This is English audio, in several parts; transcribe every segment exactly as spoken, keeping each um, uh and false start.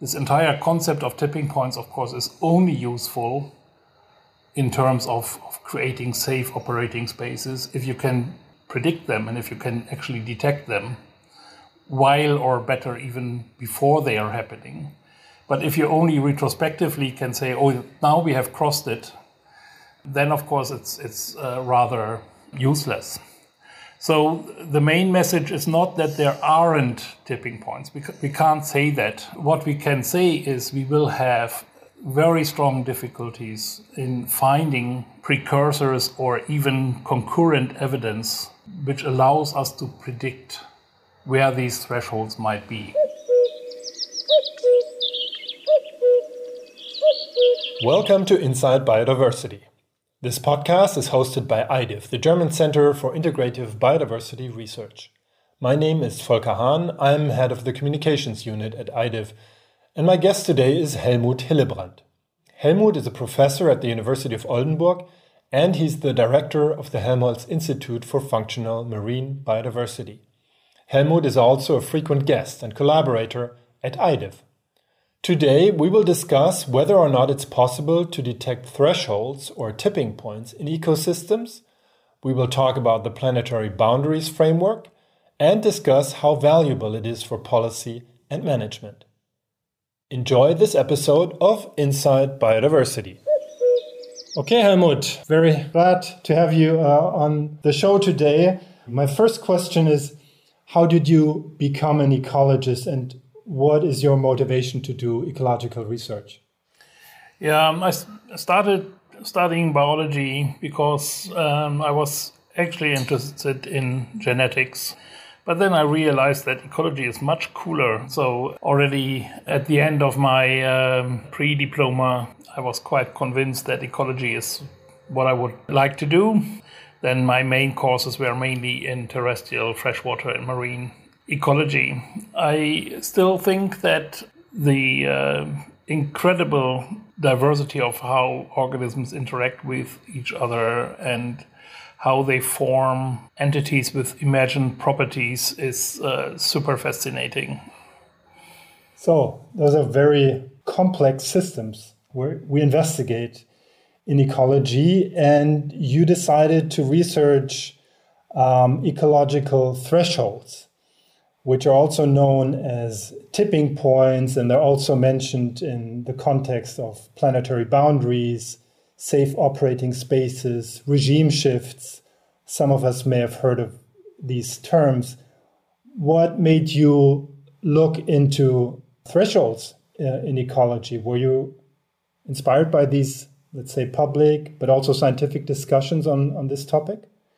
this entire concept of tipping points, of course, is only useful in terms of, of creating safe operating spaces if you can predict them and if you can actually detect them while, or better, even before they are happening. But if you only retrospectively can say, oh, now we have crossed it, then of course it's it's uh, rather useless. So the main message is not that there aren't tipping points. We, we can't say that. What we can say is we will have very strong difficulties in finding precursors or even concurrent evidence which allows us to predict where these thresholds might be. Welcome to Inside Biodiversity. This podcast is hosted by I D I F, the German Center for Integrative Biodiversity Research. My name is Volker Hahn. I'm head of the communications unit at I D I F, and my guest today is Helmut Hillebrand. Helmut is a professor at the University of Oldenburg, and he's the director of the Helmholtz Institute for Functional Marine Biodiversity. Helmut is also a frequent guest and collaborator at I D I F. Today, we will discuss whether or not it's possible to detect thresholds or tipping points in ecosystems. We will talk about the planetary boundaries framework and discuss how valuable it is for policy and management. Enjoy this episode of Inside Biodiversity. Okay, Helmut, very glad to have you uh, on the show today. My first question is, how did you become an ecologist, and what is your motivation to do ecological research? Yeah, um, I started studying biology because um, I was actually interested in genetics. But then I realized that ecology is much cooler. So already at the end of my um, pre-diploma, I was quite convinced that ecology is what I would like to do. Then my main courses were mainly in terrestrial, freshwater and marine ecology. I still think that the uh, incredible diversity of how organisms interact with each other and how they form entities with imagined properties is uh, super fascinating. So those are very complex systems where we investigate in ecology, and you decided to research um, ecological thresholds, which are also known as tipping points, and they're also mentioned in the context of planetary boundaries, safe operating spaces, regime shifts. Some of us may have heard of these terms. What made you look into thresholds uh, in ecology? Were you inspired by these, let's say, public, but also scientific discussions on, on this topic?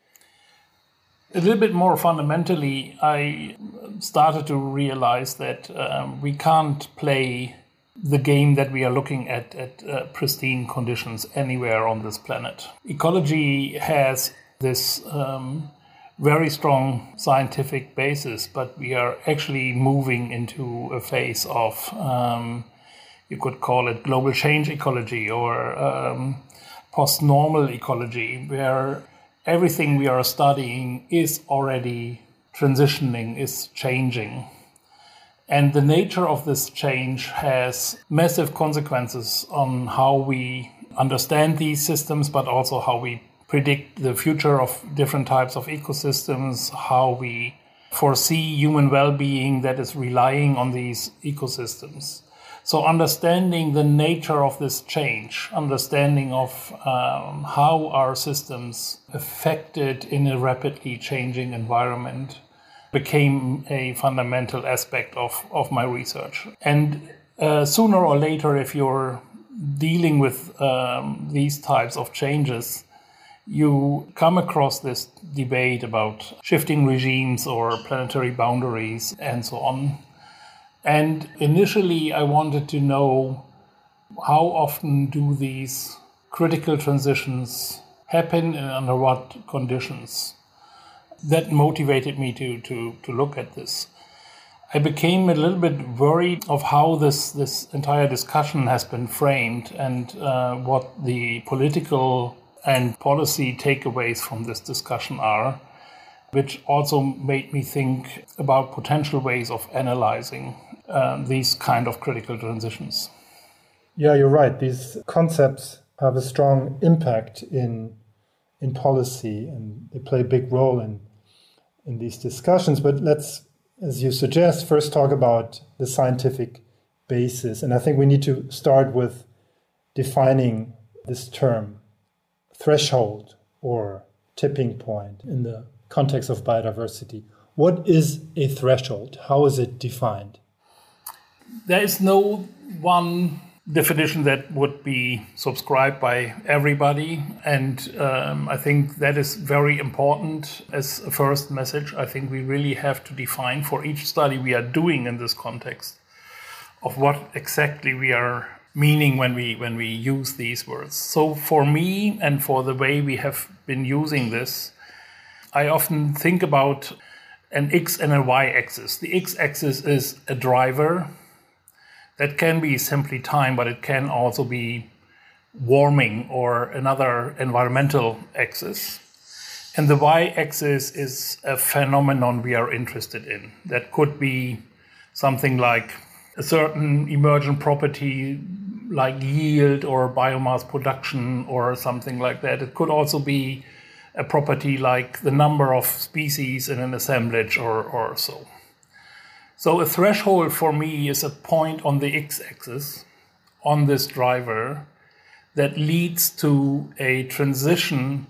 A little bit more fundamentally, I started to realize that um, we can't play the game that we are looking at at uh, pristine conditions anywhere on this planet. Ecology has this um, very strong scientific basis, but we are actually moving into a phase of, um, you could call it global change ecology or um, post-normal ecology, where everything we are studying is already transitioning, is changing. And the nature of this change has massive consequences on how we understand these systems, but also how we predict the future of different types of ecosystems, how we foresee human well-being that is relying on these ecosystems. So understanding the nature of this change, understanding of um, how our systems affected in a rapidly changing environment became a fundamental aspect of, of my research. And uh, sooner or later, if you're dealing with um, these types of changes, you come across this debate about shifting regimes or planetary boundaries and so on. And initially, I wanted to know how often do these critical transitions happen and under what conditions. That motivated me to, to, to look at this. I became a little bit worried of how this, this entire discussion has been framed and uh, what the political and policy takeaways from this discussion are. which also made me think about potential ways of analyzing um, these kind of critical transitions. Yeah, you're right. These concepts have a strong impact in in policy, and they play a big role in in these discussions. But let's, as you suggest, first talk about the scientific basis. And I think we need to start with defining this term, threshold or tipping point, in the context of biodiversity. What is a threshold? How is it defined? There is no one definition that would be subscribed by everybody. And um, I think that is very important as a first message. I think we really have to define for each study we are doing in this context of what exactly we are meaning when we when we use these words. So for me, and for the way we have been using this, I often think about an X and a Y axis. The X axis is a driver. That can be simply time, but it can also be warming or another environmental axis. And the Y-axis is a phenomenon we are interested in. That could be something like a certain emergent property like yield or biomass production or something like that. It could also be a property like the number of species in an assemblage or, or so. So a threshold for me is a point on the x-axis on this driver that leads to a transition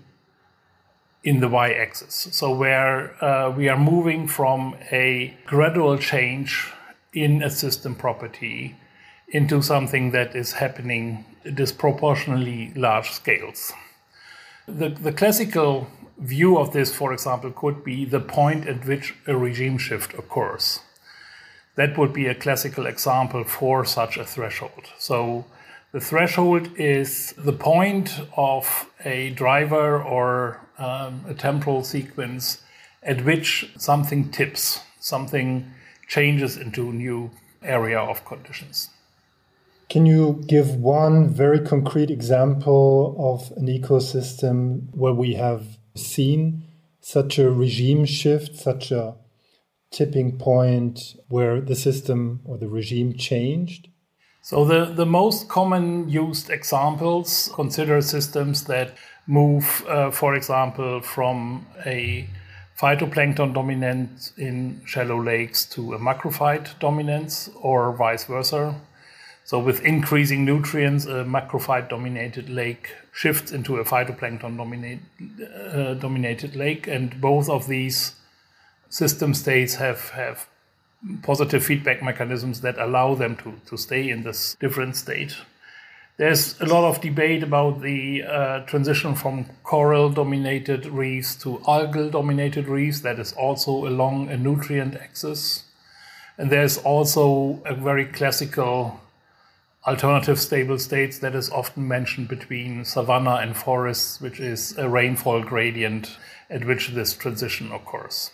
in the y-axis. So where uh, we are moving from a gradual change in a system property into something that is happening disproportionately large scales. The, the classical view of this, for example, could be the point at which a regime shift occurs. That would be a classical example for such a threshold. So the threshold is the point of a driver or um, a temporal sequence at which something tips, something changes into a new area of conditions. Can you give one very concrete example of an ecosystem where we have seen such a regime shift, such a tipping point where the system or the regime changed? So the, the most common used examples consider systems that move, uh, for example, from a phytoplankton dominance in shallow lakes to a macrophyte dominance or vice versa. So with increasing nutrients, a macrophyte-dominated lake shifts into a phytoplankton-dominated uh, dominated lake, and both of these system states have, have positive feedback mechanisms that allow them to, to stay in this different state. There's a lot of debate about the uh, transition from coral-dominated reefs to algal-dominated reefs that is also along a nutrient axis. And there's also a very classical alternative stable states that is often mentioned between savanna and forests, which is a rainfall gradient at which this transition occurs.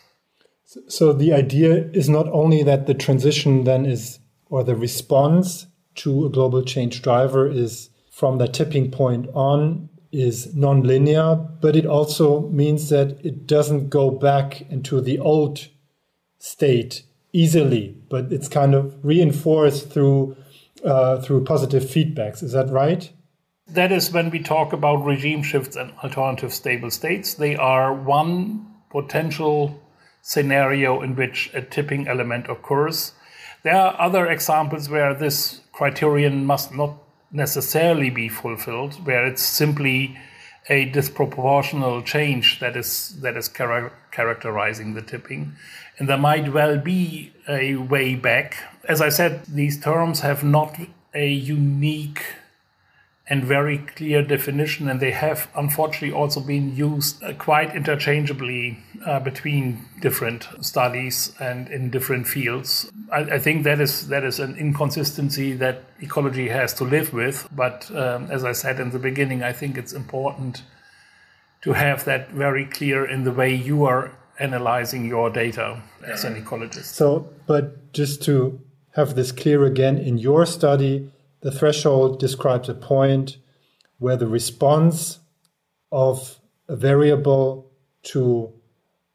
So the idea is not only that the transition then is, or the response to a global change driver is from the tipping point on is nonlinear, but it also means that it doesn't go back into the old state easily, but it's kind of reinforced through uh, through positive feedbacks. Is that right? That is when we talk about regime shifts and alternative stable states. They are one potential scenario in which a tipping element occurs. There are other examples where this criterion must not necessarily be fulfilled, where it's simply a disproportional change that is that is char- characterizing the tipping. And there might well be a way back. As I said, these terms have not a unique and very clear definition, and they have unfortunately also been used uh, quite interchangeably uh, between different studies and in different fields. I, I think that is that is an inconsistency that ecology has to live with. But um, as I said in the beginning, I think it's important to have that very clear in the way you are analyzing your data as an ecologist. So, but just to have this clear again, in your study, the threshold describes a point where the response of a variable to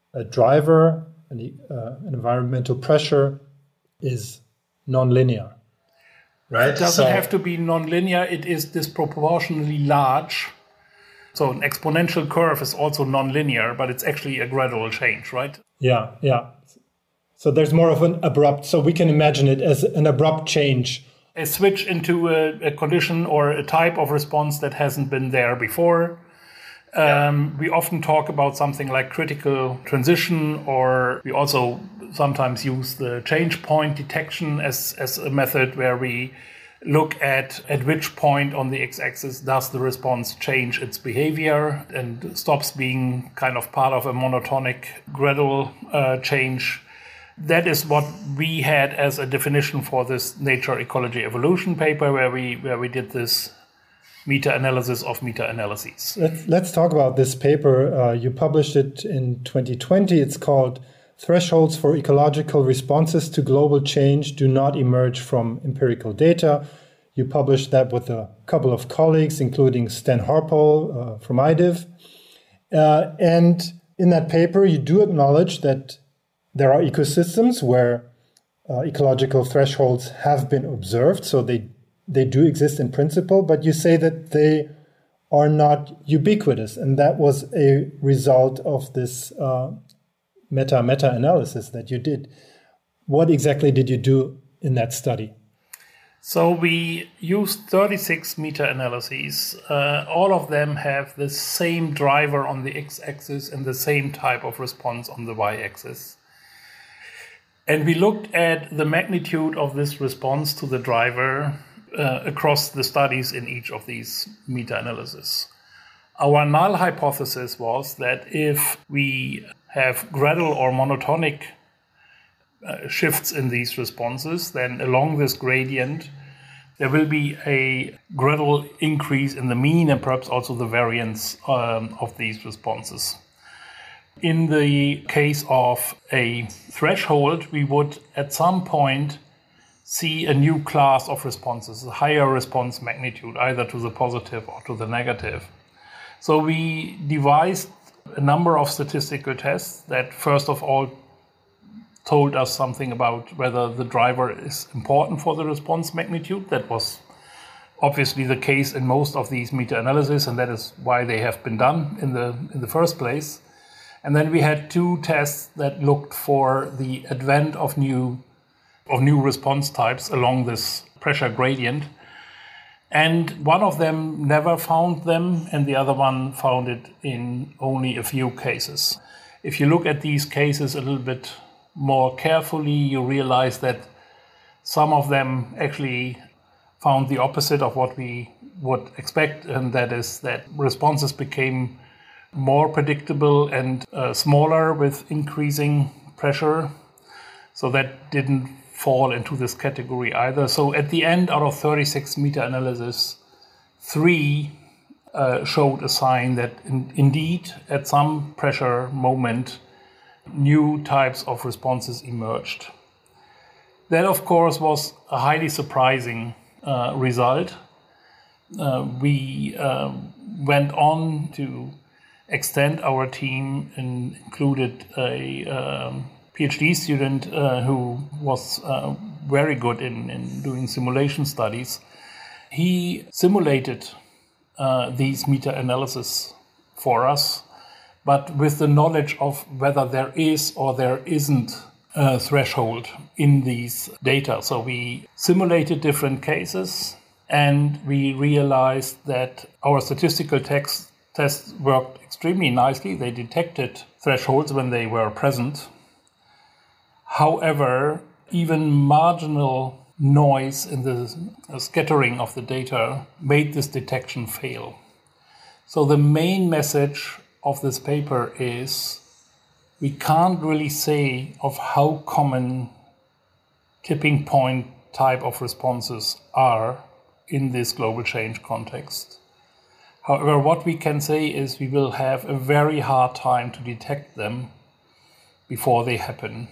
a driver, an, uh, an environmental pressure, is nonlinear. Right? It doesn't so, have to be nonlinear. It is disproportionately large. So an exponential curve is also nonlinear, but it's actually a gradual change, right? Yeah, yeah. So there's more of an abrupt, so we can imagine it as an abrupt change. A switch into a, a condition or a type of response that hasn't been there before. Um, we often talk about something like critical transition, or we also sometimes use the change point detection as, as a method where we look at at which point on the x-axis does the response change its behavior and stops being kind of part of a monotonic gradual uh, change. That is what we had as a definition for this Nature Ecology Evolution paper, where we where we did this meta-analysis of meta-analyses. Let's, let's talk about this paper. Uh, you published it in twenty twenty. It's called Thresholds for Ecological Responses to Global Change Do Not Emerge from Empirical Data. You published that with a couple of colleagues, including Sten Harpel uh, from I D I V. Uh, and in that paper, you do acknowledge that there are ecosystems where uh, ecological thresholds have been observed, so they they do exist in principle, but you say that they are not ubiquitous, and that was a result of this uh, meta meta analysis that you did. What exactly did you do in that study? So we used thirty-six meta-analyses. Uh, all of them have the same driver on the x-axis and the same type of response on the y-axis. And we looked at the magnitude of this response to the driver uh, across the studies in each of these meta-analyses. Our null hypothesis was that if we have gradual or monotonic uh, shifts in these responses, then along this gradient, there will be a gradual increase in the mean and perhaps also the variance um, of these responses. In the case of a threshold, we would at some point see a new class of responses, a higher response magnitude, either to the positive or to the negative. So we devised a number of statistical tests that first of all told us something about whether the driver is important for the response magnitude. That was obviously the case in most of these meta-analyses, and that is why they have been done in the in the first place. And then we had two tests that looked for the advent of new of new response types along this pressure gradient. And one of them never found them, and the other one found it in only a few cases. If you look at these cases a little bit more carefully, you realize that some of them actually found the opposite of what we would expect, and that is that responses became more predictable and uh, smaller with increasing pressure. So that didn't fall into this category either. So at the end, out of thirty-six meta-analysis, three uh, showed a sign that in, indeed at some pressure moment, new types of responses emerged. That, of course, was a highly surprising uh, result. Uh, we uh, went on to extend our team and included a um, PhD student uh, who was uh, very good in, in doing simulation studies. He simulated uh, these meta-analysis for us, but with the knowledge of whether there is or there isn't a threshold in these data. So we simulated different cases, and we realized that our statistical text tests worked extremely nicely. They detected thresholds when they were present. However, even marginal noise in the scattering of the data made this detection fail. So the main message of this paper is we can't really say of how common tipping point type of responses are in this global change context. However, what we can say is we will have a very hard time to detect them before they happen.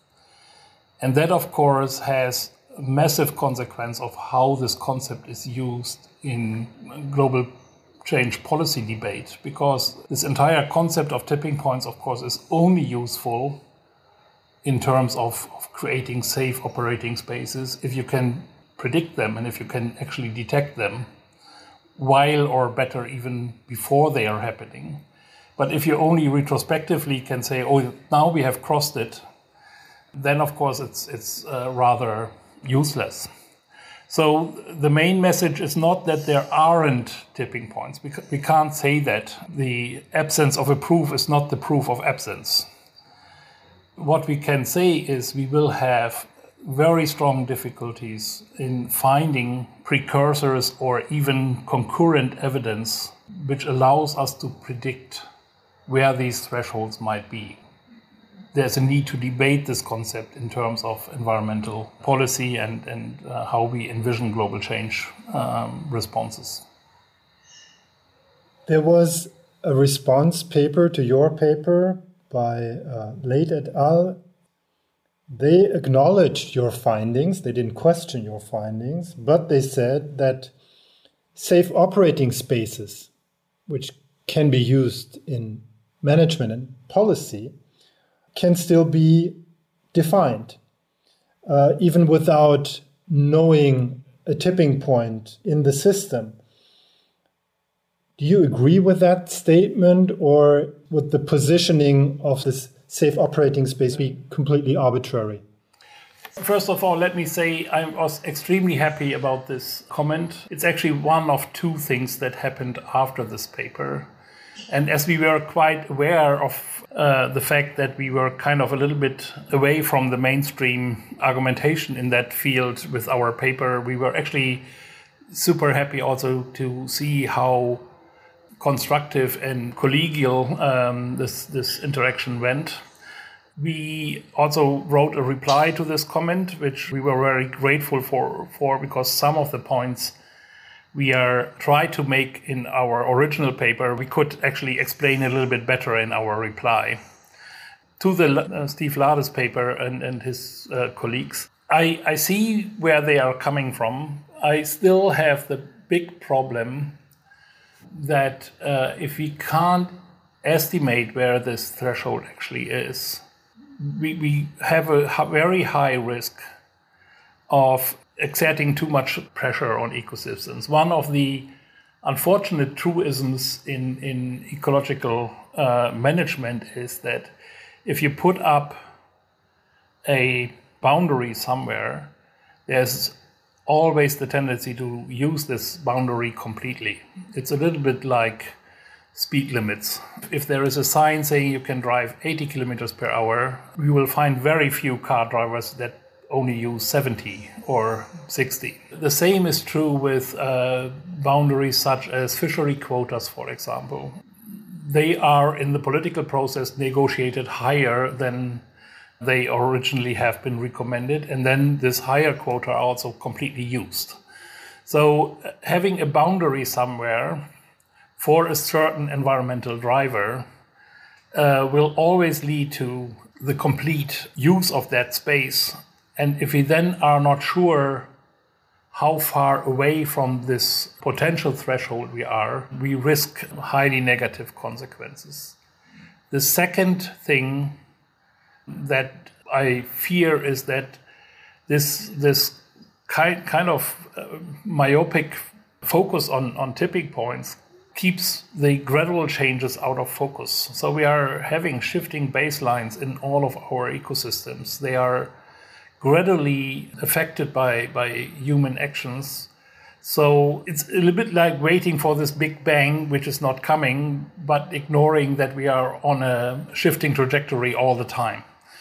And that, of course, has a massive consequence of how this concept is used in global change policy debate, because this entire concept of tipping points, of course, is only useful in terms of, of creating safe operating spaces if you can predict them and if you can actually detect them while, or better, even before they are happening. But if you only retrospectively can say, oh, now we have crossed it, then of course it's it's uh, rather useless. So the main message is not that there aren't tipping points. We, we can't say that. The absence of a proof is not the proof of absence. What we can say is we will have very strong difficulties in finding precursors or even concurrent evidence which allows us to predict where these thresholds might be. There's a need to debate this concept in terms of environmental policy and, and uh, how we envision global change um, responses. There was a response paper to your paper by uh, Late et al. They acknowledged your findings. They didn't question your findings, but they said that safe operating spaces, which can be used in management and policy, can still be defined, uh, even without knowing a tipping point in the system. Do you agree with that statement, or would the positioning of this safe operating space be completely arbitrary? First of all, let me say I was extremely happy about this comment. It's actually one of two things that happened after this paper. And as we were quite aware of uh, the fact that we were kind of a little bit away from the mainstream argumentation in that field with our paper, we were actually super happy also to see how constructive and collegial um, this, this interaction went. We also wrote a reply to this comment, which we were very grateful for, for because some of the points we are trying to make in our original paper, we could actually explain a little bit better in our reply. To the uh, Steve Lades paper and, and his uh, colleagues, I, I see where they are coming from. I still have the big problem that uh, if we can't estimate where this threshold actually is, we, we have a very high risk of exerting too much pressure on ecosystems. One of the unfortunate truisms in, in ecological uh, management is that if you put up a boundary somewhere, there's always the tendency to use this boundary completely. It's a little bit like speed limits. If there is a sign saying you can drive eighty kilometers per hour, you will find very few car drivers that only use seventy or sixty. The same is true with uh, boundaries such as fishery quotas, for example. They are in the political process negotiated higher than they originally have been recommended, and then this higher quota are also completely used. So having a boundary somewhere for a certain environmental driver uh, will always lead to the complete use of that space. And if we then are not sure how far away from this potential threshold we are, we risk highly negative consequences. The second thing that I fear is that this this kind kind of uh, myopic focus on, on tipping points keeps the gradual changes out of focus. So we are having shifting baselines in all of our ecosystems. They are gradually affected by, by human actions. So it's a little bit like waiting for this big bang, which is not coming, but ignoring that we are on a shifting trajectory all the time.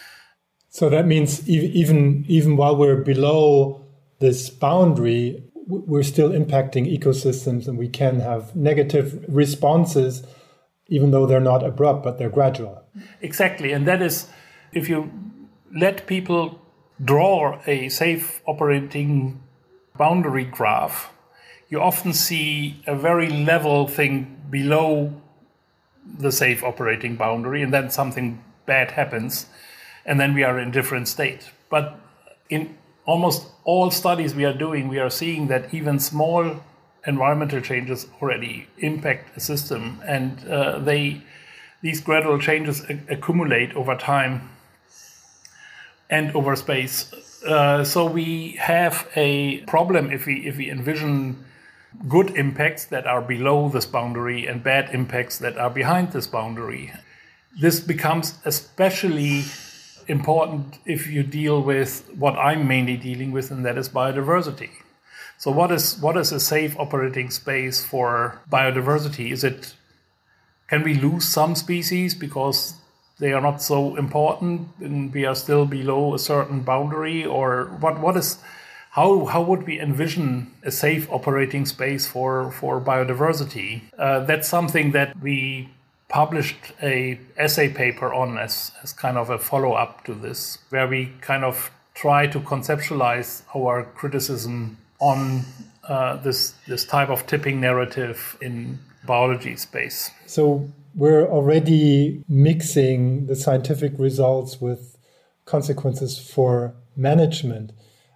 So that means even even while we're below this boundary, we're still impacting ecosystems, and we can have negative responses, even though they're not abrupt, but they're gradual. Exactly. And that is, if you let people draw a safe operating boundary graph, you often see a very level thing below the safe operating boundary, and then something bad happens, and then we are in a different state. But in almost all studies we are doing, we are seeing that even small environmental changes already impact a system, and uh, they these gradual changes a- accumulate over time and over space. Uh, so we have a problem if we if we envision good impacts that are below this boundary and bad impacts that are behind this boundary. This becomes especially important if you deal with what I'm mainly dealing with, and that is biodiversity. So what is what is a safe operating space for biodiversity? Is it, can we lose some species because they are not so important and we are still below a certain boundary? Or what what is how how would we envision a safe operating space for for biodiversity? Uh, that's something that we published a essay paper on as as kind of a follow-up to this, where we kind of try to conceptualize our criticism on uh, this this type of tipping narrative in biology space. So we're already mixing the scientific results with consequences for management.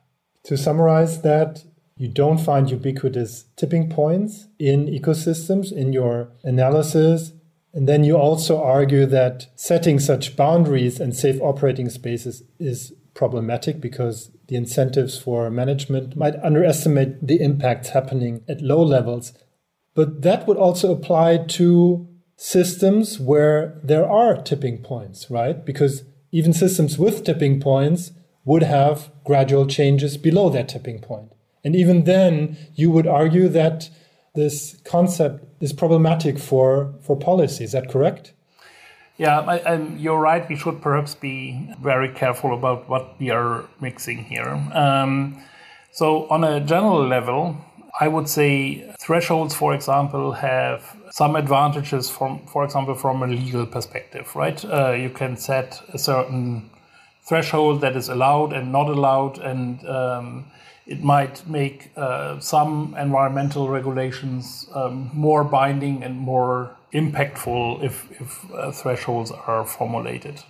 To summarize that, you don't find ubiquitous tipping points in ecosystems in your analysis. And then you also argue that setting such boundaries and safe operating spaces is problematic because the incentives for management might underestimate the impacts happening at low levels. But that would also apply to systems where there are tipping points, right? Because even systems with tipping points would have gradual changes below that tipping point. And even then, you would argue that this concept is problematic for, for policy. Is that correct? Yeah, I, and you're right. We should perhaps be very careful about what we are mixing here. Um, so on a general level, I would say thresholds, for example, have some advantages from, for example, from a legal perspective, right? Uh, you can set a certain threshold that is allowed and not allowed, and um, it might make uh, some environmental regulations um, more binding and more impactful if, if uh, thresholds are formulated.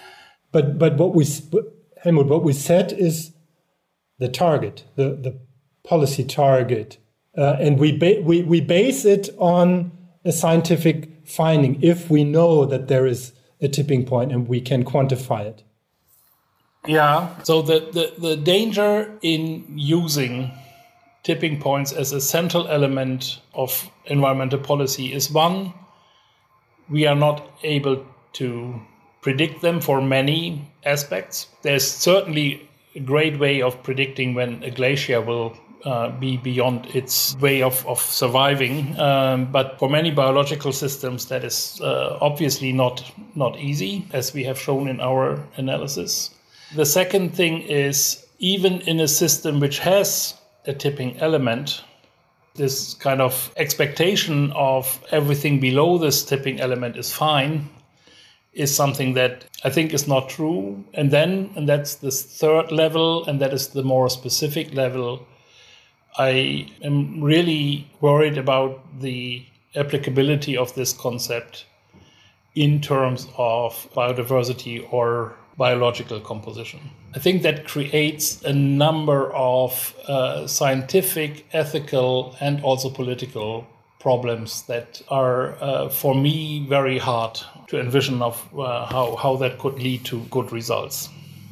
But but what we Helmut, what we set is the target, the the policy target, uh, and we ba- we we base it on a scientific finding if we know that there is a tipping point and we can quantify it. Yeah. So the, the, the danger in using tipping points as a central element of environmental policy is, one, we are not able to predict them for many aspects. There's certainly a great way of predicting when a glacier will uh, be beyond its way of, of surviving. Um, but for many biological systems, that is uh, obviously not, not easy, as we have shown in our analysis. The second thing is, even in a system which has a tipping element, this kind of expectation of everything below this tipping element is fine is something that I think is not true. And then, and that's this third level, and that is the more specific level, I am really worried about the applicability of this concept in terms of biodiversity or biological composition. I think that creates a number of uh, scientific, ethical, and also political problems that are, uh, for me, very hard to envision of uh, how, how that could lead to good results.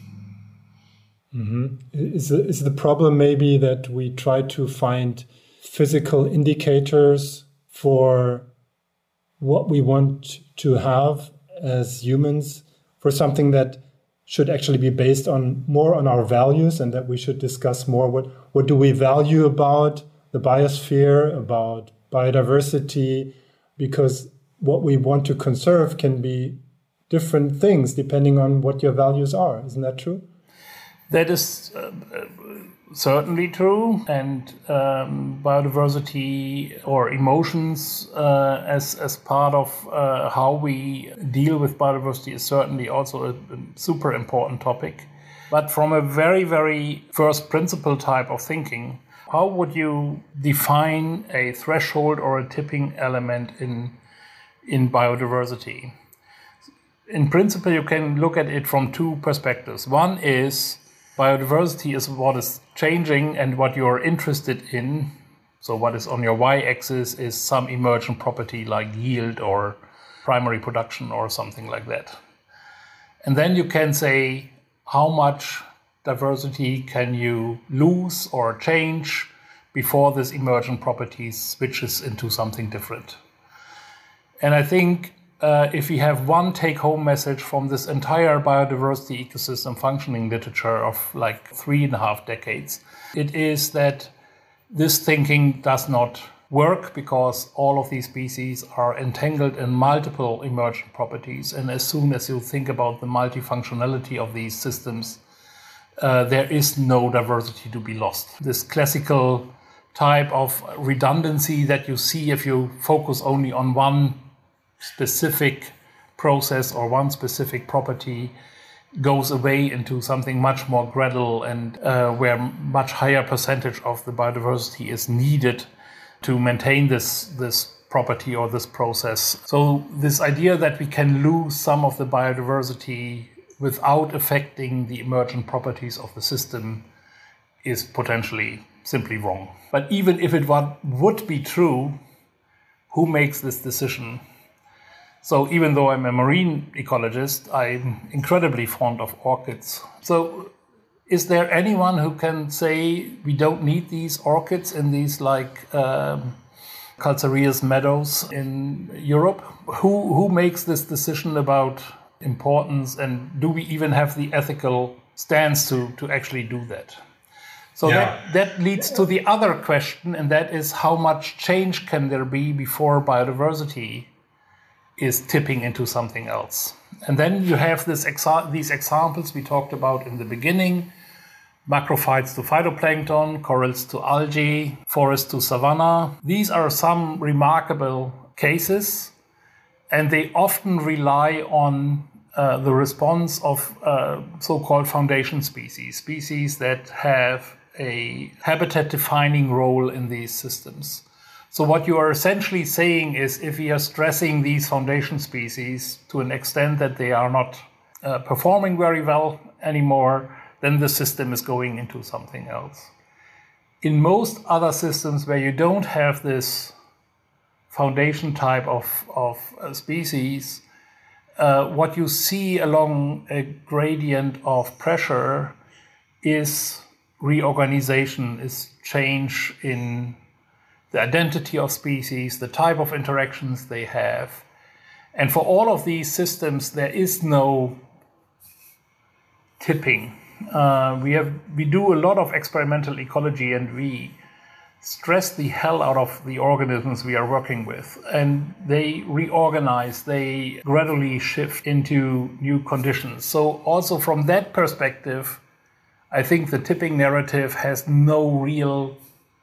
Mm-hmm. Is, the, is the problem maybe that we try to find physical indicators for what we want to have as humans, for something that should actually be based on more on our values, and that we should discuss more what what do we value about the biosphere, about biodiversity, because what we want to conserve can be different things depending on what your values are. Isn't that true? That is uh, certainly true, and um, biodiversity or emotions uh, as as part of uh, how we deal with biodiversity is certainly also a, a super important topic. But from a very, very first principle type of thinking, how would you define a threshold or a tipping element in in biodiversity? In principle, you can look at it from two perspectives. One is biodiversity is what is changing and what you're interested in. So what is on your y-axis is some emergent property like yield or primary production or something like that. And then you can say how much diversity can you lose or change before this emergent property switches into something different. And I think uh, if we have one take-home message from this entire biodiversity ecosystem functioning literature of like three and a half decades, it is that this thinking does not work because all of these species are entangled in multiple emergent properties. And as soon as you think about the multifunctionality of these systems, uh, there is no diversity to be lost. This classical type of redundancy that you see if you focus only on one specific process or one specific property goes away into something much more gradual and uh, where much higher percentage of the biodiversity is needed to maintain this, this property or this process. So this idea that we can lose some of the biodiversity without affecting the emergent properties of the system is potentially simply wrong. But even if it would be true, who makes this decision? So even though I'm a marine ecologist, I'm incredibly fond of orchids. So is there anyone who can say we don't need these orchids in these like um, calcareous meadows in Europe? Who who makes this decision about importance, and do we even have the ethical stance to, to actually do that? So yeah. that, that leads to the other question, and that is how much change can there be before biodiversity is tipping into something else? And then you have this exa- these examples we talked about in the beginning, macrophytes to phytoplankton, corals to algae, forest to savanna. These are some remarkable cases, and they often rely on uh, the response of uh, so-called foundation species, species that have a habitat-defining role in these systems. So what you are essentially saying is if we are stressing these foundation species to an extent that they are not uh, performing very well anymore, then the system is going into something else. In most other systems where you don't have this foundation type of, of uh, species, uh, what you see along a gradient of pressure is reorganization, is change in the identity of species, the type of interactions they have. And for all of these systems, there is no tipping. Uh, we have we do a lot of experimental ecology, and we stress the hell out of the organisms we are working with. And they reorganize, they gradually shift into new conditions. So also from that perspective, I think the tipping narrative has no real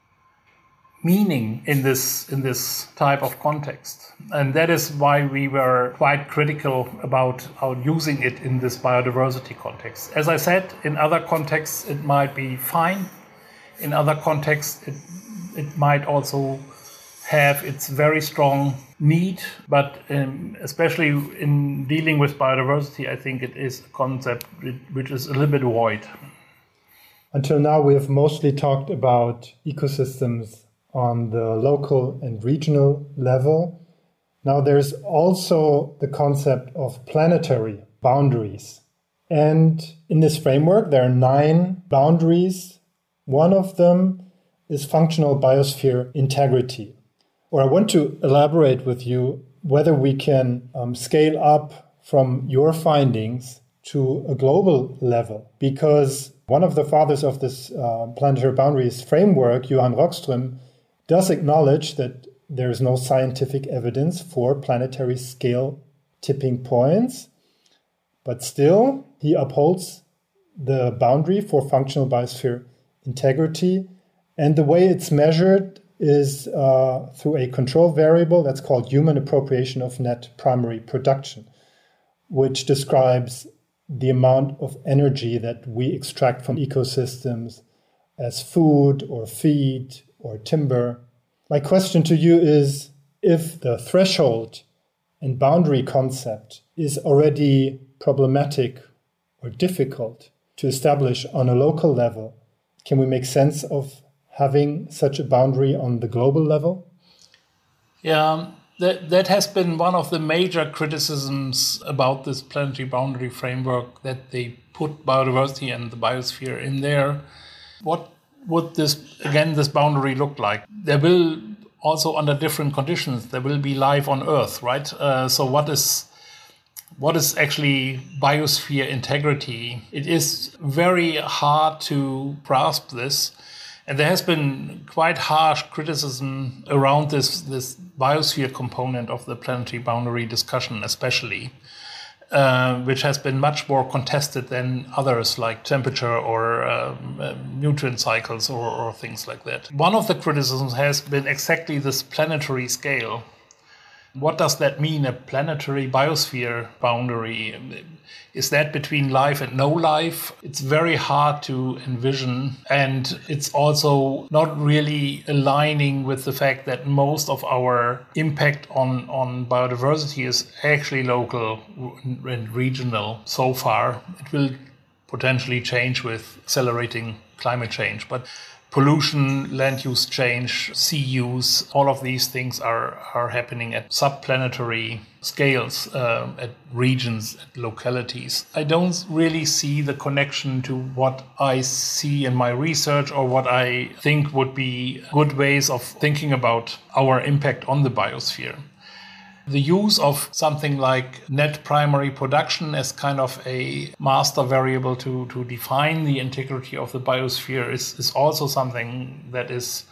meaning in this in this type of context. And that is why we were quite critical about our using it in this biodiversity context. As I said, in other contexts it might be fine. In other contexts it, it might also have its very strong need, but um, especially in dealing with biodiversity, I think it is a concept which is a little bit void. Until now, we have mostly talked about ecosystems on the local and regional level. Now there's also the concept of planetary boundaries. And in this framework, there are nine boundaries. One of them is functional biosphere integrity. Or I want to elaborate with you whether we can um, scale up from your findings to a global level, because one of the fathers of this uh, planetary boundaries framework, Johan Rockström, does acknowledge that there is no scientific evidence for planetary scale tipping points, but still he upholds the boundary for functional biosphere integrity. And the way it's measured is uh, through a control variable that's called human appropriation of net primary production, which describes the amount of energy that we extract from ecosystems as food or feed or timber. My question to you is, if the threshold and boundary concept is already problematic or difficult to establish on a local level, can we make sense of having such a boundary on the global level? Yeah, that, that has been one of the major criticisms about this planetary boundary framework, that they put biodiversity and the biosphere in there. What would this, again, this boundary look like? There will also, under different conditions, there will be life on Earth, right? Uh, so what is what is actually biosphere integrity? It is very hard to grasp this. And there has been quite harsh criticism around this, this biosphere component of the planetary boundary discussion, especially, uh, which has been much more contested than others like temperature or um, uh, nutrient cycles or, or things like that. One of the criticisms has been exactly this planetary scale. What does that mean, a planetary biosphere boundary? Is that between life and no life? It's very hard to envision, and it's also not really aligning with the fact that most of our impact on, on biodiversity is actually local and regional so far. It will potentially change with accelerating climate change, but pollution, land use change, sea use, all of these things are, are happening at subplanetary scales, uh, at regions, at localities. I don't really see the connection to what I see in my research or what I think would be good ways of thinking about our impact on the biosphere. The use of something like net primary production as kind of a master variable to, to define the integrity of the biosphere is, is also something that is,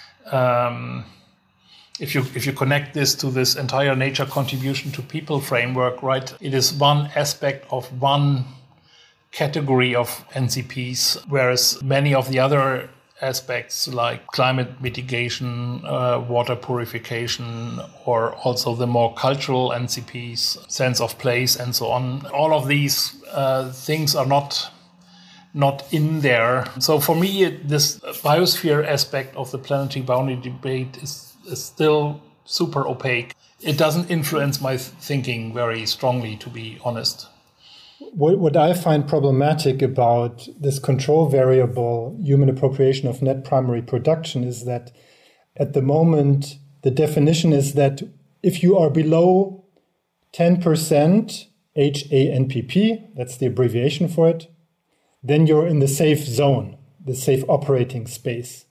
um, if you if you connect this to this entire nature contribution to people framework, right, it is one aspect of one category of N C Ps, whereas many of the other aspects like climate mitigation, uh, water purification, or also the more cultural N C Ps, sense of place and so on. All of these uh, things are not not in there. So for me, it, this biosphere aspect of the planetary boundary debate is, is still super opaque. It doesn't influence my thinking very strongly, to be honest. What, what I find problematic about this control variable, human appropriation of net primary production, is that at the moment, the definition is that if you are below ten percent H A N P P, that's the abbreviation for it, then you're in the safe zone, the safe operating space.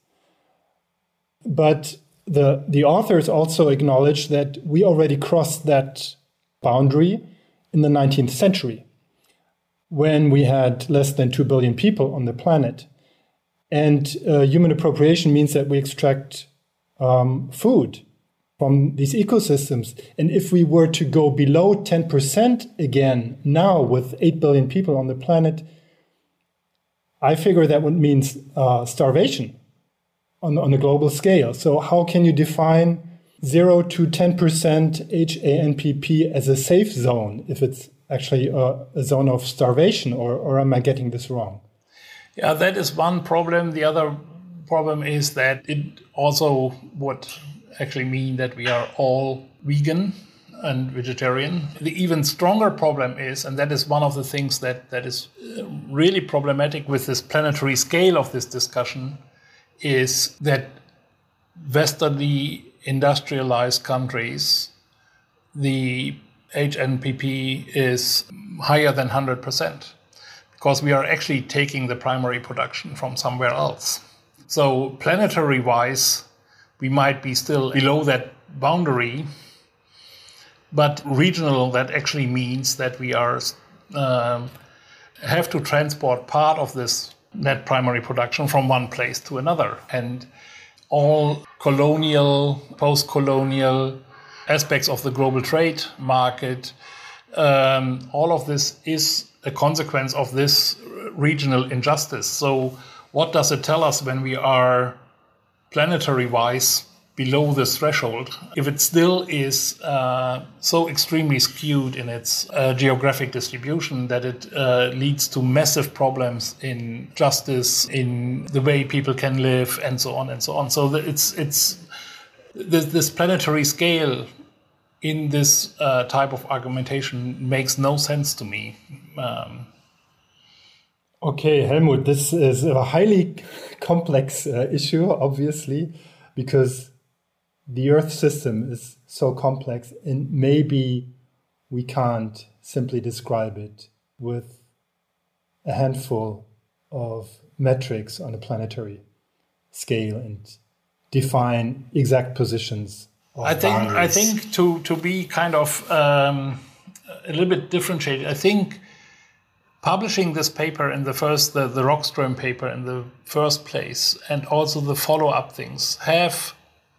But the, the authors also acknowledge that we already crossed that boundary in the nineteenth century, when we had less than two billion people on the planet. And uh, human appropriation means that we extract um, food from these ecosystems. And if we were to go below ten percent again now with eight billion people on the planet, I figure that would mean uh, starvation on, on a global scale. So how can you define zero to ten percent H A N P P as a safe zone if it's actually a, a zone of starvation, or, or am I getting this wrong? Yeah, that is one problem. The other problem is that it also would actually mean that we are all vegan and vegetarian. The even stronger problem is, and that is one of the things that, that is really problematic with this planetary scale of this discussion, is that Westernly industrialized countries, the H N P P is higher than one hundred percent because we are actually taking the primary production from somewhere else. So planetary-wise, we might be still below that boundary, but regional, that actually means that we are um, have to transport part of this net primary production from one place to another. And all colonial, post-colonial aspects of the global trade market, um, all of this is a consequence of this regional injustice. So what does it tell us when we are planetary-wise below this threshold, if it still is uh, so extremely skewed in its uh, geographic distribution that it uh, leads to massive problems in justice, in the way people can live, and so on and so on. So that it's it's this, this planetary scale in this uh, type of argumentation makes no sense to me. Um, Okay, Helmut, this is a highly complex uh, issue, obviously, because the Earth system is so complex, and maybe we can't simply describe it with a handful of metrics on a planetary scale and define exact positions. I think boundaries. I think to to be kind of um, a little bit differentiated, I think publishing this paper in the first, the, the Rockström paper in the first place, and also the follow-up things, have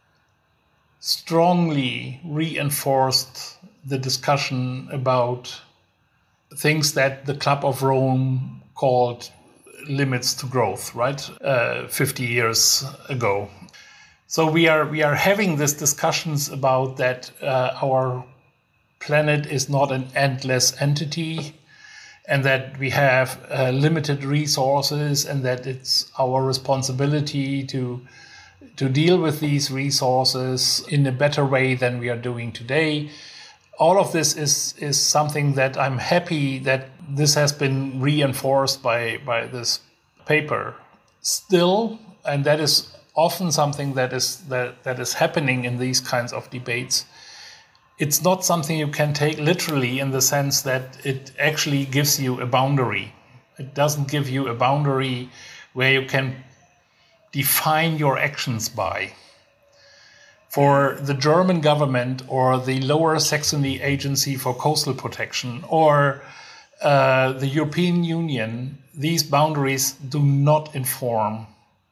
strongly reinforced the discussion about things that the Club of Rome called limits to growth, right? Uh, fifty years ago. So we are we are having these discussions about that uh, our planet is not an endless entity, and that we have uh, limited resources, and that it's our responsibility to to deal with these resources in a better way than we are doing today. All of this is is something that I'm happy that this has been reinforced by by this paper. Still, and that is often something that is that, that is happening in these kinds of debates, it's not something you can take literally in the sense that it actually gives you a boundary. It doesn't give you a boundary where you can define your actions by. For the German government or the Lower Saxony Agency for Coastal Protection or uh, the European Union, these boundaries do not inform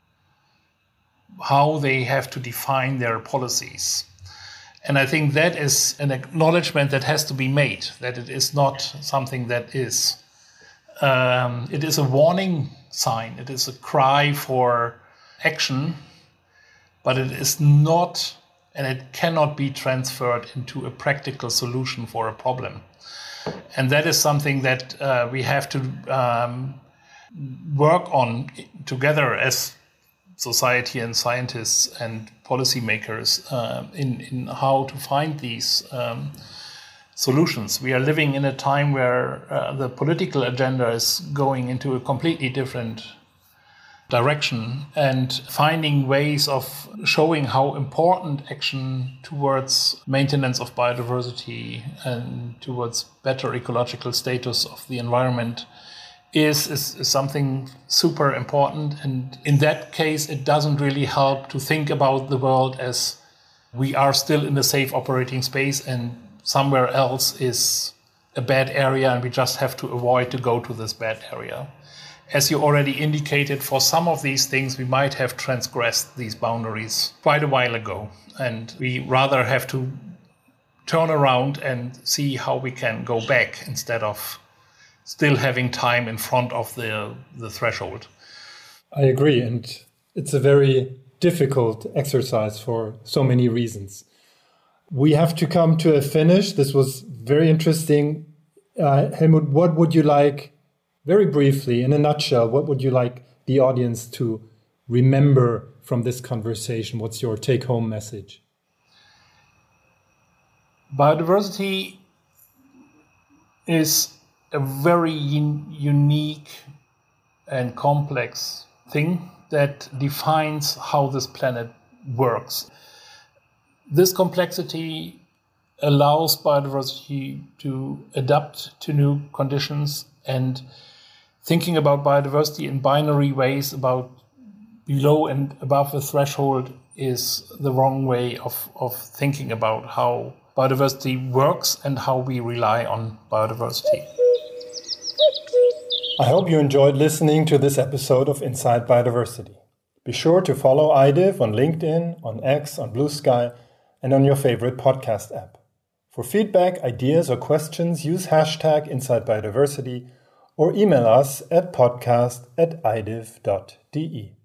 how they have to define their policies. And I think that is an acknowledgement that has to be made, that it is not something that is. Um, it is a warning sign, it is a cry for action, but it is not, and it cannot be transferred into a practical solution for a problem. And that is something that uh, we have to um, work on together as society and scientists and policymakers uh, in, in how to find these um, solutions. We are living in a time where uh, the political agenda is going into a completely different direction, and finding ways of showing how important action towards maintenance of biodiversity and towards better ecological status of the environment is, is, is something super important. And in that case, it doesn't really help to think about the world as we are still in a safe operating space and somewhere else is a bad area and we just have to avoid to go to this bad area. As you already indicated, for some of these things, we might have transgressed these boundaries quite a while ago. And we rather have to turn around and see how we can go back instead of still having time in front of the, the threshold. I agree. And it's a very difficult exercise for so many reasons. We have to come to a finish. This was very interesting. Uh, Helmut, what would you like, very briefly, in a nutshell, what would you like the audience to remember from this conversation? What's your take-home message? Biodiversity is a very un- unique and complex thing that defines how this planet works. This complexity allows biodiversity to adapt to new conditions, and thinking about biodiversity in binary ways about below and above the threshold is the wrong way of, of thinking about how biodiversity works and how we rely on biodiversity. I hope you enjoyed listening to this episode of Inside Biodiversity. Be sure to follow I D I V on LinkedIn, on X, on Blue Sky, and on your favorite podcast app. For feedback, ideas, or questions, use hashtag Inside Biodiversity or email us at podcast at i d i v dot d e.